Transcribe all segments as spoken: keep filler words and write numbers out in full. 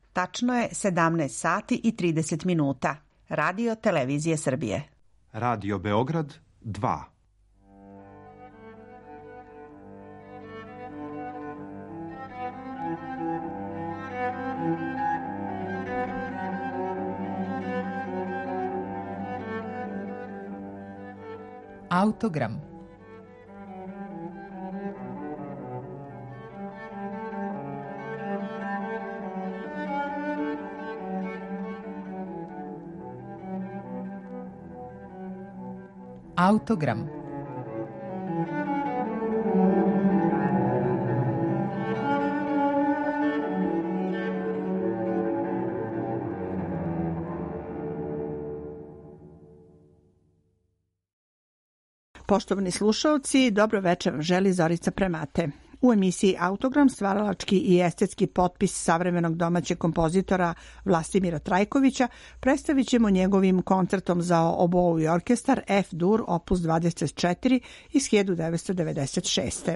Tačno je sedamnaest sati i trideset minuta. Radio Televizije Srbije. Radio Beograd dva. Autogram. Autogram. Poštovani slušaoci, dobro večer vam želi Zorica Premate. U emisiji Autogram stvaralački i estetski potpis savremenog domaćeg kompozitora Vlastimira Trajkovića predstavit ćemo njegovim koncertom za obou i orkestar F-dur opus dvadeset četiri iz hiljadu devetsto devedeset šeste.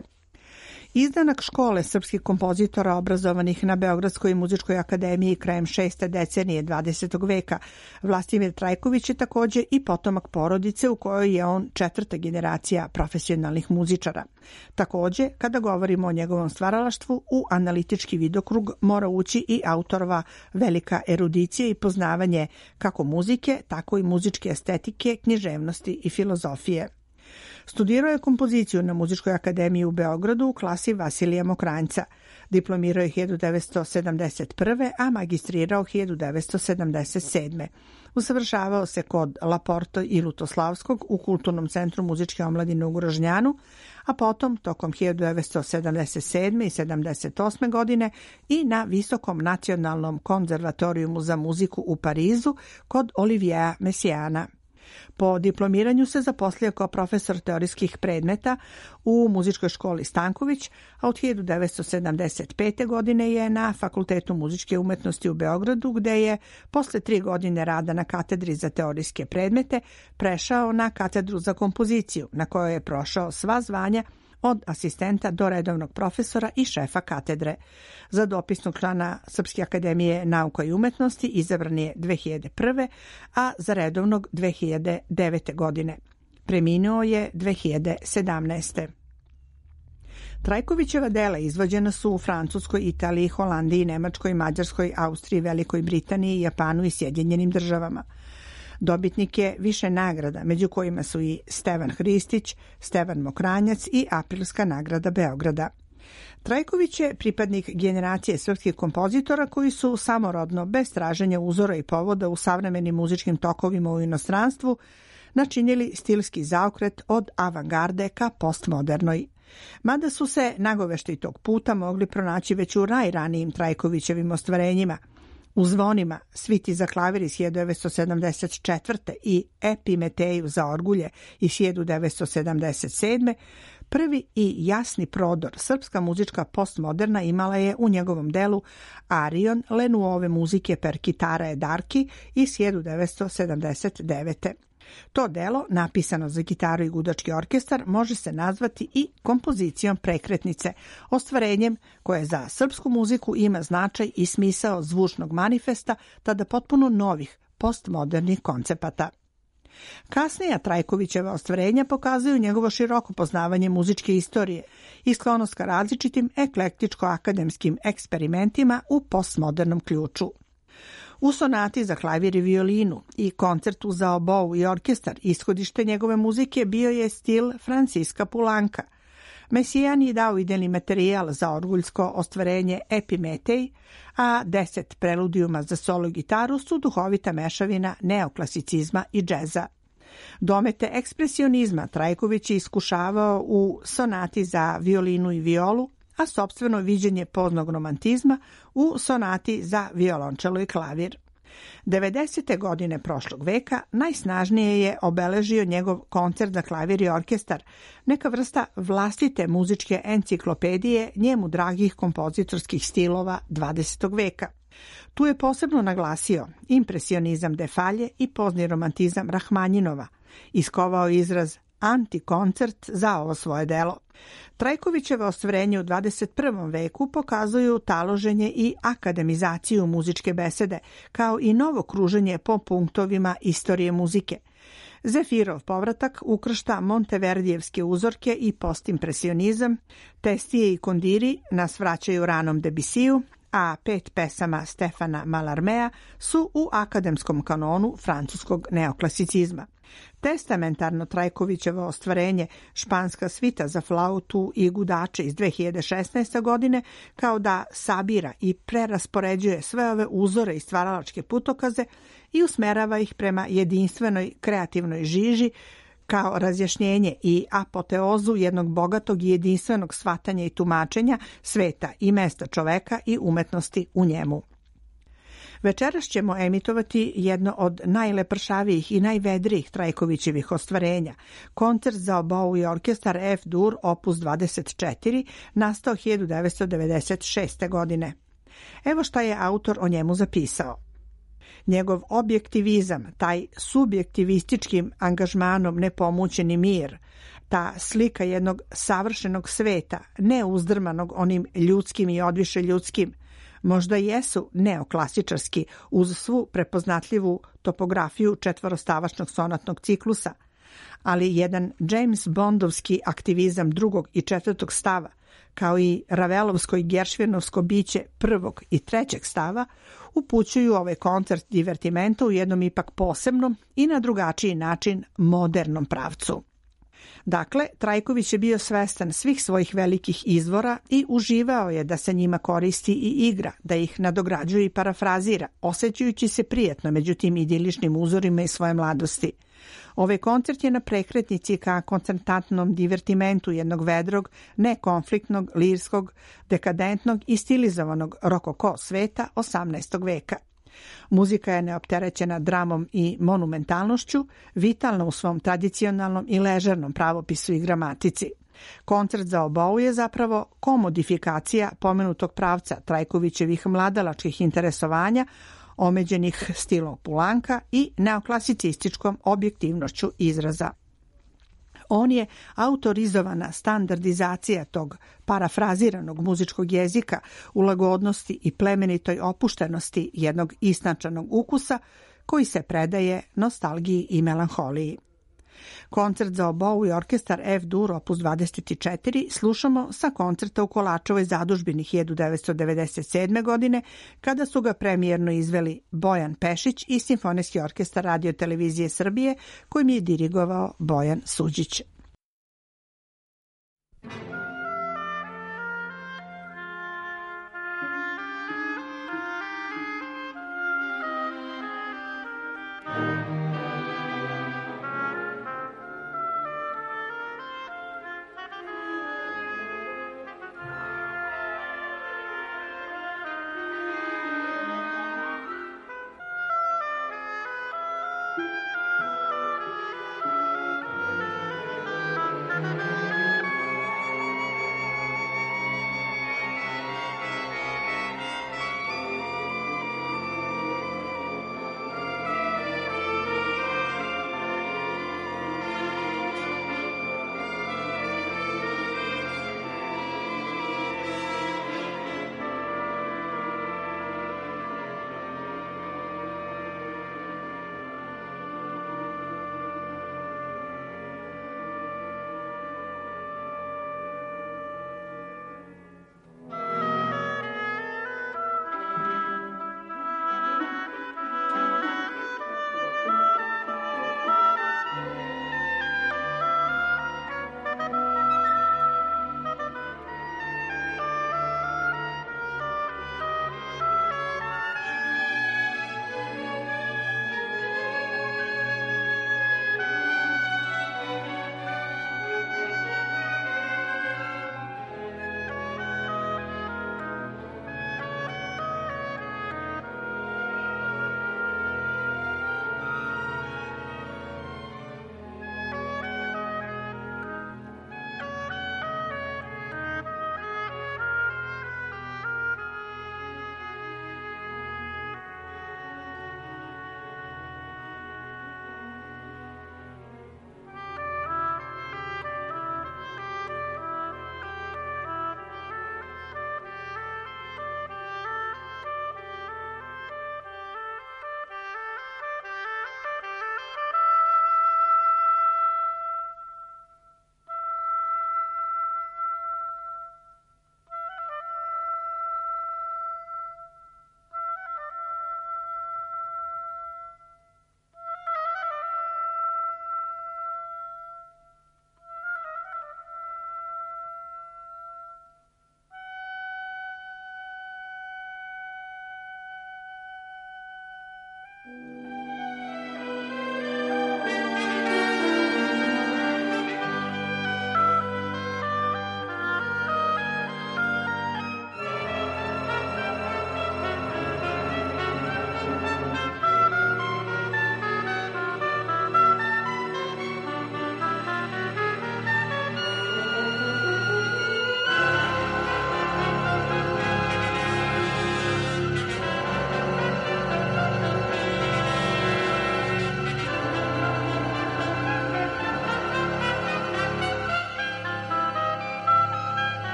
Izdanak škole srpskih kompozitora obrazovanih na Beogradskoj muzičkoj akademiji krajem šeste decenije dvadesetog veka, Vlastimir Trajković je također i potomak porodice u kojoj je on četvrta generacija profesionalnih muzičara. Također, kada govorimo o njegovom stvaralaštvu, u analitički vidokrug mora ući i autorova velika erudicija i poznavanje kako muzike, tako i muzičke estetike, književnosti i filozofije. Studirao je kompoziciju na Muzičkoj akademiji u Beogradu u klasi Vasilija Mokranjca. Diplomirao je hiljadu devetsto sedamdeset prve. a magistrirao hiljadu devetsto sedamdeset sedme. Usavršavao se kod Laporto i Lutoslavskog u Kulturnom centru muzičke omladine u Grožnjanu, a potom tokom hiljadu devetsto sedamdeset sedme. i sedamdeset osme. godine i na Visokom nacionalnom konzervatorijumu za muziku u Parizu kod Olivieja Messiaena. Po diplomiranju se zaposlio kao profesor teorijskih predmeta u muzičkoj školi Stanković, a od hiljadu devetsto sedamdeset pete. godine je na Fakultetu muzičke umetnosti u Beogradu, gde je posle tri godine rada na katedri za teorijske predmete prešao na katedru za kompoziciju, na kojoj je prošao sva zvanja od asistenta do redovnog profesora i šefa katedre. Za dopisnog člana Srpske akademije nauka i umetnosti izabran je dve hiljade prve. a za redovnog dve hiljade devete. godine. Preminuo je dve hiljade sedamnaeste. Trajkovićeva dela izvođena su u Francuskoj, Italiji, Holandiji, Nemačkoj, Mađarskoj, Austriji, Velikoj Britaniji, Japanu i Sjedinjenim državama. Dobitnik je više nagrada, među kojima su i Stevan Hristić, Stevan Mokranjac i Aprilska nagrada Beograda. Trajković je pripadnik generacije srpskih kompozitora koji su samorodno, bez traženja uzora i povoda u savremenim muzičkim tokovima u inostranstvu, načinili stilski zaokret od avangarde ka postmodernoj. Mada su se nagoveštaji tog puta mogli pronaći već u najranijim Trajkovićevim ostvarenjima. U zvonima Sviti za klavir iz hiljadu devetsto sedamdeset četvrte. i Epimeteju za orgulje iz hiljadu devetsto sedamdeset sedme. prvi i jasni prodor srpska muzička postmoderna imala je u njegovom delu Arion le nuove muzike per kitara e darki iz hiljadu devetsto sedamdeset devete. To delo, napisano za gitaru i gudački orkestar, može se nazvati i kompozicijom prekretnice, ostvarenjem koje za srpsku muziku ima značaj i smisao zvučnog manifesta, tada potpuno novih postmodernih koncepata. Kasnija Trajkovićeva ostvarenja pokazuju njegovo široko poznavanje muzičke istorije i sklonost ka različitim eklektičko-akademskim eksperimentima u postmodernom ključu. U sonati za klavir i violinu i koncertu za obou i orkestar ishodište njegove muzike bio je stil Franciska Poulenca. Messiaen je dao idejni materijal za orguljsko ostvarenje Epimetej, a deset preludijuma za solo gitaru su duhovita mešavina neoklasicizma i džeza. Domete ekspresionizma Trajković je iskušavao u sonati za violinu i violu, a sopstveno viđenje poznog romantizma u sonati za violončelo i klavir. devedesete. godine prošlog veka najsnažnije je obeležio njegov koncert za klavir i orkestar, neka vrsta vlastite muzičke enciklopedije njemu dragih kompozitorskih stilova dvadesetog veka. Tu je posebno naglasio impresionizam Defalje i pozni romantizam Rahmanjinova, iskovao izraz antikoncert za ovo svoje delo. Trajkovićeva ostvarenja u dvadeset prvom veku pokazuju taloženje i akademizaciju muzičke besede, kao i novo kruženje po punktovima istorije muzike. Zefirov povratak ukršta monteverdijevske uzorke i postimpresionizam, Testije i Kondiri nas vraćaju ranom Debussyju, a pet pesama Stefana Mallarmea su u akademskom kanonu francuskog neoklasicizma. Testamentarno Trajkovićevo ostvarenje Španska svita za flautu i gudače iz dve hiljade šesnaeste. godine kao da sabira i preraspoređuje sve ove uzore i stvaralačke putokaze i usmerava ih prema jedinstvenoj kreativnoj žiži kao razjašnjenje i apoteozu jednog bogatog i jedinstvenog shvatanja i tumačenja sveta i mesta čoveka i umetnosti u njemu. Večeras ćemo emitovati jedno od najlepršavijih i najvedrijih Trajkovićevih ostvarenja, koncert za obou i orkestar F-dur opus dvadeset četiri, nastao hiljadu devetsto devedeset šeste. godine. Evo šta je autor o njemu zapisao. Njegov objektivizam, taj subjektivističkim angažmanom nepomućeni mir, ta slika jednog savršenog sveta, neuzdrmanog onim ljudskim i odviše ljudskim, možda jesu neoklasičarski uz svu prepoznatljivu topografiju četvorostavačnog sonatnog ciklusa, ali jedan James Bondovski aktivizam drugog i četvrtog stava, kao i Ravelovsko i Geršvinovsko biće prvog i trećeg stava, upućuju ovaj koncert divertimenta u jednom ipak posebnom i na drugačiji način modernom pravcu. Dakle, Trajković je bio svestan svih svojih velikih izvora i uživao je da se njima koristi i igra, da ih nadograđuje i parafrazira, osjećajući se prijatno među tim idiličnim uzorima iz svoje mladosti. Ovaj koncert je na prekretnici ka koncertantnom divertimentu jednog vedrog, nekonfliktnog, lirskog, dekadentnog i stilizovanog rokoko sveta osamnaestog. veka. Muzika je neopterećena dramom i monumentalnošću, vitalna u svom tradicionalnom i ležernom pravopisu i gramatici. Koncert za obou je zapravo komodifikacija pomenutog pravca Trajkovićevih mladalačkih interesovanja, omeđenih stilom Pulanka i neoklasicističkom objektivnošću izraza. On je autorizovana standardizacija tog parafraziranog muzičkog jezika u lagodnosti i plemenitoj opuštenosti jednog istančanog ukusa koji se predaje nostalgiji i melanholiji. Koncert za obou i orkestar F-dur opus dvadeset četiri slušamo sa koncerta u Kolačevoj zadužbini hiljadu devetsto devedeset sedme. godine, kada su ga premijerno izveli Bojan Pešić i Simfonijski orkestar Radio televizije Srbije, kojim je dirigovao Bojan Suđić.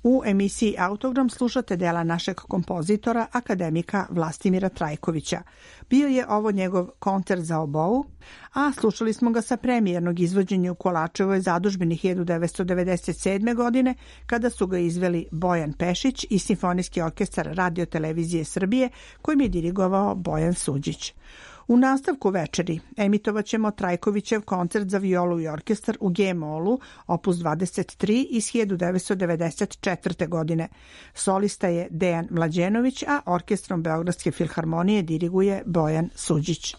U emisiji Autogram slušate dela našeg kompozitora, akademika Vlastimira Trajkovića. Bio je ovo njegov koncert za obou, a slušali smo ga sa premijernog izvođenja u Kolačevoj zadužbini hiljadu devetsto devedeset sedme. godine, kada su ga izveli Bojan Pešić i Simfonijski orkestar Radio televizije Srbije, kojim je dirigovao Bojan Suđić. U nastavku večeri emitovat ćemo Trajkovićev koncert za violu i orkestar u G-molu, opus dvadeset tri iz hiljadu devetsto devedeset četvrte. godine. Solista je Dejan Mlađenović, a orkestrom Beogradske filharmonije diriguje Bojan Suđić.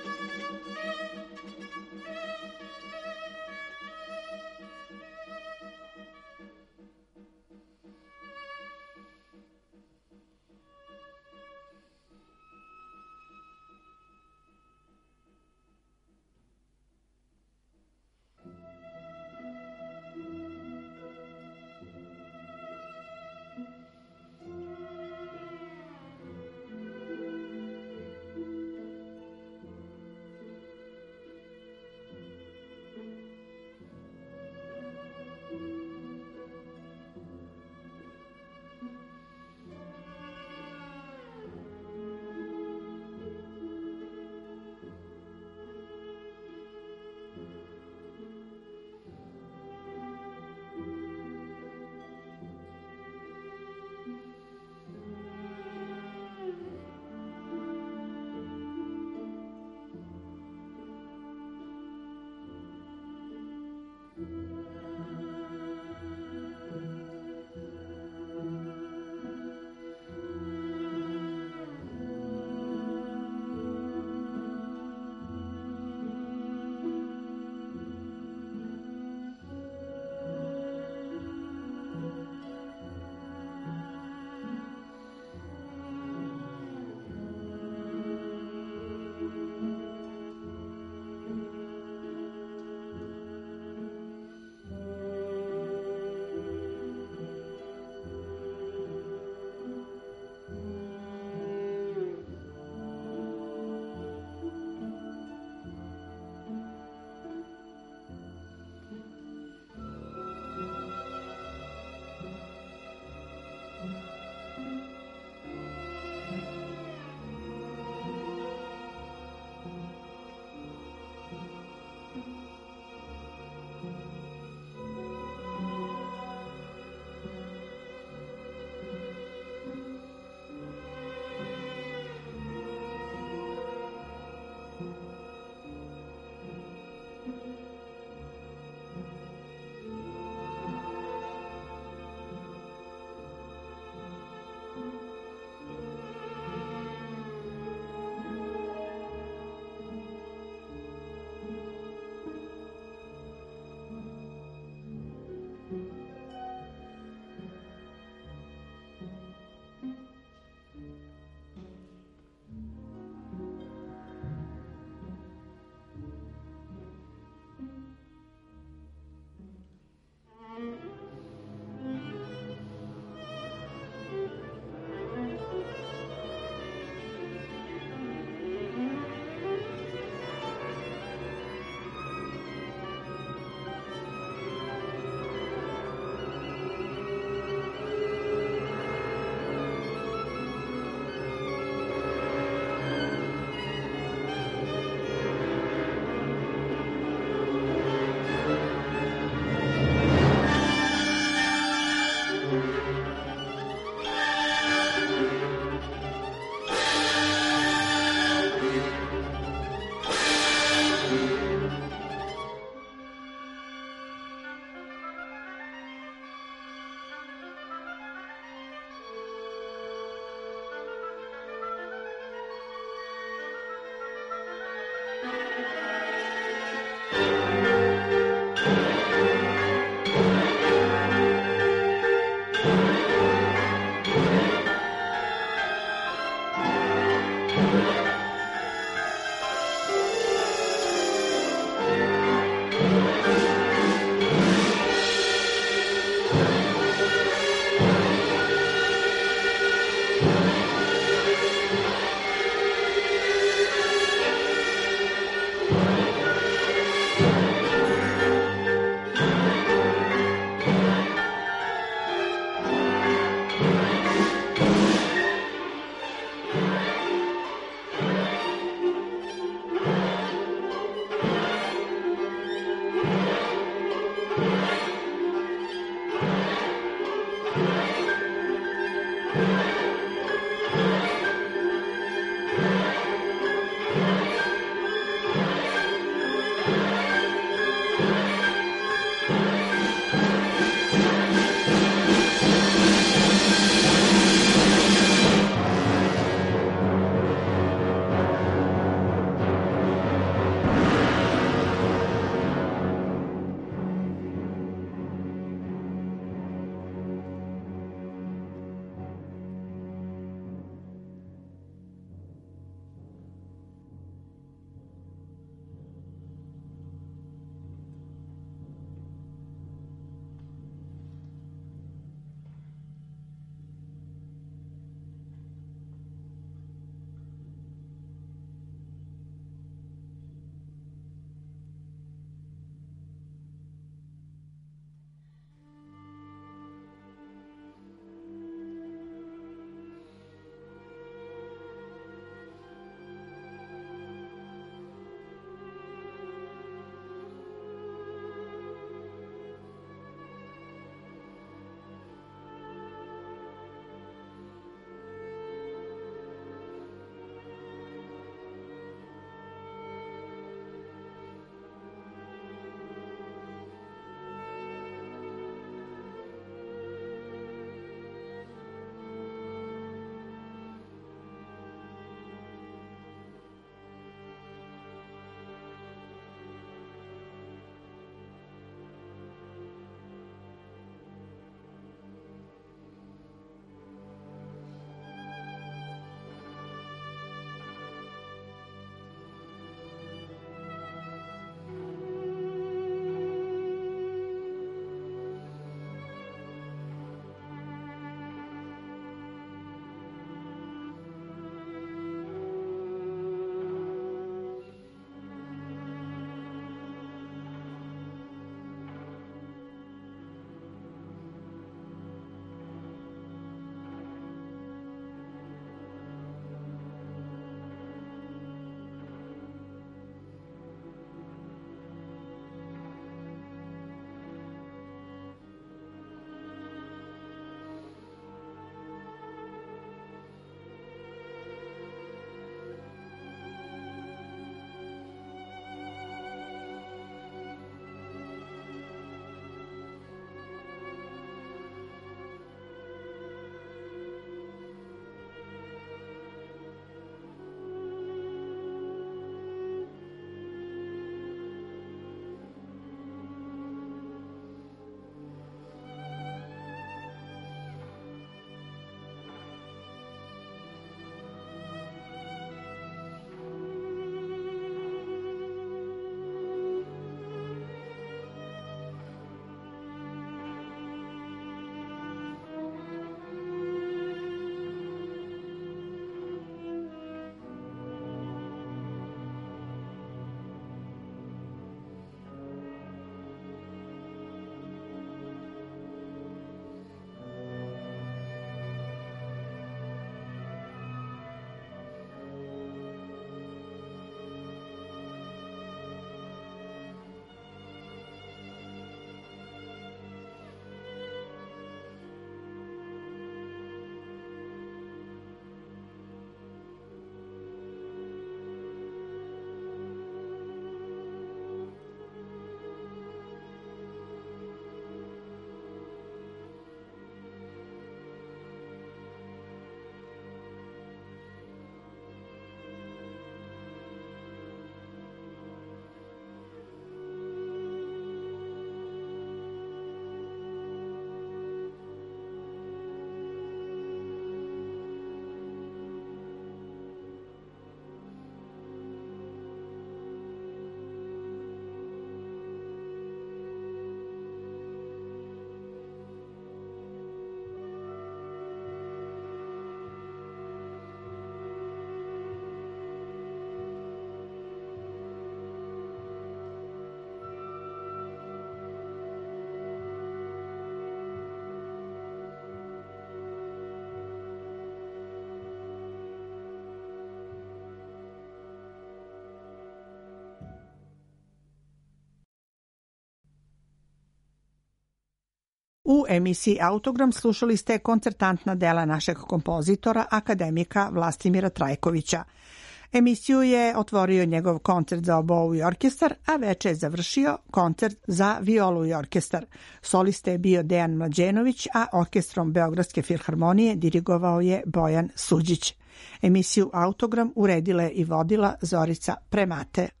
U emisiji Autogram slušali ste koncertantna dela našeg kompozitora, akademika Vlastimira Trajkovića. Emisiju je otvorio njegov koncert za obou i orkestar, a veče je završio koncert za violu i orkestar. Solista je bio Dejan Mlađenović, a orkestrom Beogradske filharmonije dirigovao je Bojan Suđić. Emisiju Autogram uredila i vodila Zorica Premate.